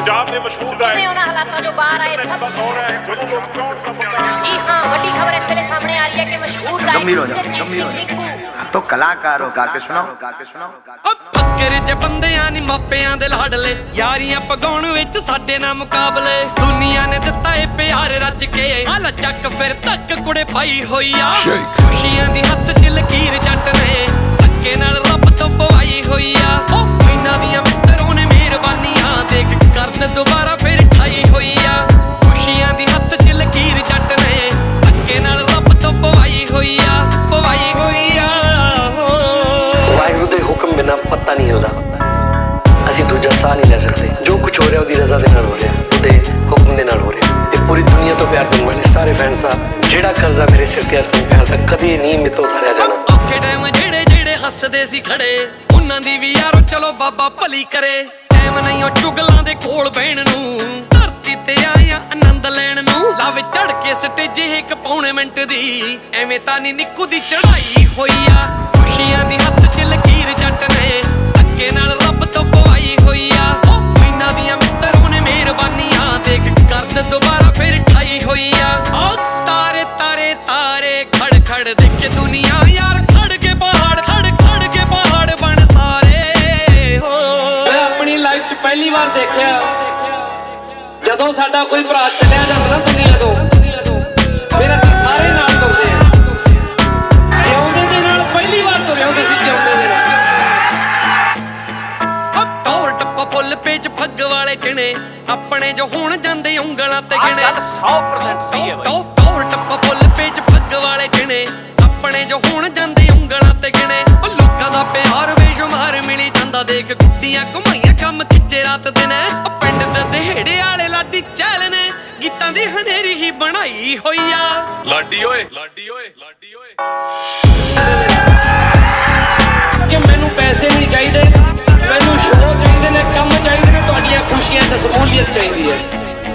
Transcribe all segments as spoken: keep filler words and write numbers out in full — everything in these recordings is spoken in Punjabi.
पंजाब के मशहूर गायक ਉਹਨਾਂ ਹਾਲਾਤਾਂ ਚੋਂ ਬਾਹਰ ਆਏ ਸਭ जी हाँ बड़ी खबर इस वेले सामने आ रही है कि मशहूर गायक तो कलाकार हो गा के सुनाओ गा के सुनाओ ਫੱਕਰ ਚ ਬੰਦਿਆਂ ਨੀ ਮਾਪਿਆਂ ਦੇ ਲਾਡਲੇ ਯਾਰੀਆਂ ਪਗਾਉਣ ਵਿੱਚ ਸਾਡੇ ਨਾਲ ਮੁਕਾਬਲੇ ਦੁਨੀਆ ਨੇ ਦਿੱਤਾ ਏ ਪਿਆਰ ਰੱਜ ਕੇ ਹਲ ਚੱਕ ਫਿਰ ਤੱਕ ਕੁੜੇ ਪਾਈ ਹੋਈ ਆ ਖੁਸ਼ੀਆਂ ਦੀ ਹੱਥ ਚ ਲਕੀਰ ਜੱਟ ਨੇ ਧੱਕੇ ਨਾਲ ਰੱਬ ਤੋਂ ਪਵਾਈ ਹੋਈ ਆ ਉਹ ਇਹਨਾਂ ਦੀਆਂ ਮਿੱਤਰੋਂ ਨੇ ਮਿਹਰਬਾਨੀਆਂ ਦੇਖ ਕਰਦ ਦੁਬਾਰਾ ਫਿਰ ਠਾਈ ਹੋਈ ਆ ਖੁਸ਼ੀਆਂ ਦੀ ਹੱਥ ਚ ਲਕੀਰ ਜੱਟ ਨੇ ਧੱਕੇ ਨਾਲ ਰੱਬ ਤੋਂ ਪਵਾਈ ਹੋਈ ਆ ਪਵਾਈ ਹੋਈ ਆ ਵਾਹਿਗੁਰੂ ਦੇ ਹੁਕਮ ਬਿਨਾਂ ਪਤਾ ਨਹੀਂ ਹਿਲਦਾ ਅਸੀਂ ਦੂਜਾ ਸਾਹ ਨਹੀਂ ਲੈ ਸਕਦੇ ਜੋ ਕੁਝ ਹੋ ਰਿਹਾ ਉਹਦੀ ਰਜ਼ਾ ਦੇ ਨਾਲ ਹੋ ਰਿਹਾ ਉਹਦੇ ਹੁਕਮ ਦੇ ਨਾਲ ਹੋ ਰਿਹਾ ਤੇ ਪੂਰੀ ਦੁਨੀਆ ਤੋਂ ਪਿਆਰ ਦੇਣ ਵਾਲੇ ਸਾਰੇ ਫੈਨਸ ਦਾ ਜਿਹੜਾ ਕਰਜ਼ਾ ਮੇਰੇ ਸਿਰ ਤੇ ਇਸ ਟਾਈਮ ਪਿਆ ਤਾਂ ਕਦੇ ਨਹੀਂ ਮੇਰੇ ਤੋਂ ਉਤਾਰਿਆ ਜਾਣਾ ਔਖੇ ਟਾਈਮ ਜਿਹੜੇ ਜਿਹੜੇ ਹੱਸਦੇ ਸੀ ਖੜੇ ਉਹਨਾਂ ਦੀ ਵੀ ਯਾਰੋ ਚਲੋ ਬਾਬਾ ਭਲੀ ਕਰੇ ਟਾਈਮ ਨਹੀਂ ਉਹ ਚੁਗਲਾਂ ਦੇ ਕੋਲ ਬਹਿਣ ਨੂੰ ਧਰਤੀ ਤੇ ਆਇਆ ਆਨੰਦ ਲੈਣ ਨੂੰ ਲਾਵੇ ਚੜ ਕੇ ਸਟੇਜ ਇੱਕ ਪੌਣੇ ਮਿੰਟ ਦੀ ਐਵੇਂ ਤਾਂ ਨਹੀਂ ਨਿੱਕੂ ਦੀ ਚੜਾਈ ਹੋਈ ਆ ਖੁਸ਼ੀਆਂ ਦੀ ਹੱਥ ਚ ਲਕੀਰ ਜੱਟ ਨੇ ਧੱਕੇ ਨਾਲ ਰੱਬ ਤੋਂ ਪਵਾਈ ਹੋਈ ਆ ਉਹ ਇਹਨਾਂ ਦੀਆਂ ਮਿੱਤਰੋਂ ਨੇ ਮਿਹਰਬਾਨੀਆਂ ਦੇਖ ਕਰਦ ਦੁਬਾਰਾ ਫਿਰ ਠਾਈ ਹੋਈ ਆ ਉਹ ਤਾਰੇ ਤਾਰੇ ਤਾਰੇ ਖੜ ਖੜ ਦੇਖੇ ਦੁਨੀਆ ਯਾਰ ਖੜ ਕੇ ਪਹਾੜ ਖੜ ਖੜ ਕੇ ਪਹਾੜ ਬਣ ਸਾਰੇ ਹੋ ਮੈਂ ਆਪਣੀ ਲਾਈਫ 'ਚ ਪਹਿਲੀ ਵਾਰ ਦੇਖਿਆ ਜਦੋਂ ਸਾਡਾ ਕੋਈ ਭਰਾ ਚਲਿਆ ਜਾਂਦਾ ਨਾ ਦੁਨੀਆ ਤੋਂ ਫਿਰ ਅਸੀਂ ਸਾਰੇ ਨਾਲ ਤੁਰਦੇ ਆ ਜਿਉਂਦੇ ਦੇ ਨਾਲ ਪਹਿਲੀ ਵਾਰ ਤੁਰੇ ਹੁੰਦੇ ਸੀ ਜਿਉਂਦੇ ਦੇ ਨਾਲ ਟੌਰ ਟੱਪਾ ਪੁੱਲ ਪੇਚ ਫੱਗ ਵਾਲੇ ਕਿਣੇ ਆਪਣੇ ਜੋ ਹੁਣ ਜਾਂਦੇ ਉਂਗਲਾਂ ਤੇ ਗਿਣੇ ਸੌ ਪਰਸੈਂਟ ਸਹੀ ਹੈ ਬਾਈ ਟੌਰ ਟੱਪਾ ਪੁੱਲ ਪੇਚ ਫੱਗ ਵਾਲੇ ਕਿਣੇ ਆਪਣੇ ਜੋ ਹੁਣ ਜਾਂਦੇ ਉਂਗਲਾਂ ਤੇ ਗਿਣੇ ਉਹ ਲੋਕਾਂ ਦਾ ਪਿਆਰ ਬੇਸ਼ੁਮਾਰ ਮਿਲੀ ਜਾਂਦਾ ਦੇਖ ਗੁੱਡੀਆਂ ਘੁਮਾਈਆਂ ਕੰਮ ਖਿੱਚੇ ਰਾਤ ਦਿਨ ਉਹ ਪਿੰਡ ਦੇ ਦਿਹੜੇ ਵਾਲੇ ਲਾਡੀ ਚੈਲ ਨੇ ਗੀਤਾਂ ਦੀ ਹਨੇਰੀ ਹੀ ਬਣਾਈ ਹੋਈ ਆ लाडी ओए लाडी ओए लाडी ओए ਕਿ ਮੈਨੂੰ ਪੈਸੇ ਨਹੀਂ ਚਾਹੀਦੇ ਮੈਨੂੰ ਸ਼ੋਅ ਚਾਹੀਦੇ ਨੇ ਕੰਮ ਚਾਹੀਦੇ ਨੇ ਤੁਹਾਡੀਆਂ ਖੁਸ਼ੀਆਂ ਤੇ ਸਮੂਲੀਅਤ ਚਾਹੀਦੀ ਹੈ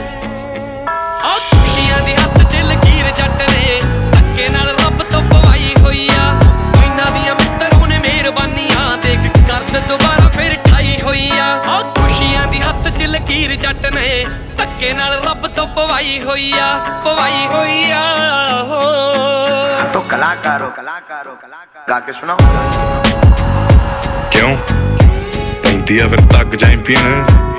ਆ ਖੁਸ਼ੀਆਂ ਦੀ ਹੱਥ 'ਚ ਲਕੀਰ ਜੱਟ ਨੇ ਧੱਕੇ ਨਾਲ ਰੱਬ ਤੋਂ ਪਵਾਈ ਹੋਈ ਆ ਇਹਨਾਂ ਦੀਆਂ ਮਿੱਤਰੋਂ ਨੇ ਮਿਹਰਬਾਨੀਆਂ ਦੇਖ ਕਰਦ ਦੁਬਾਰਾ ਫਿਰ ਠਾਈ ਹੋਈ ਆ ਆ ਖੁਸ਼ੀਆਂ ਦੀ ਹੱਥ 'ਚ ਲਕੀਰ ਜੱਟ ਨੇ ਧੱਕੇ ਨਾਲ ਰੱਬ ਤੋਂ ਪਵਾਈ ਹੋਈ ਆ ਪਵਾਈ ਹੋਈ ਆ ਹੋ तो कलाकार हो कलाकार हो कलाकार गा के सुनाओ क्यों बनती है फिर तक चैंपियन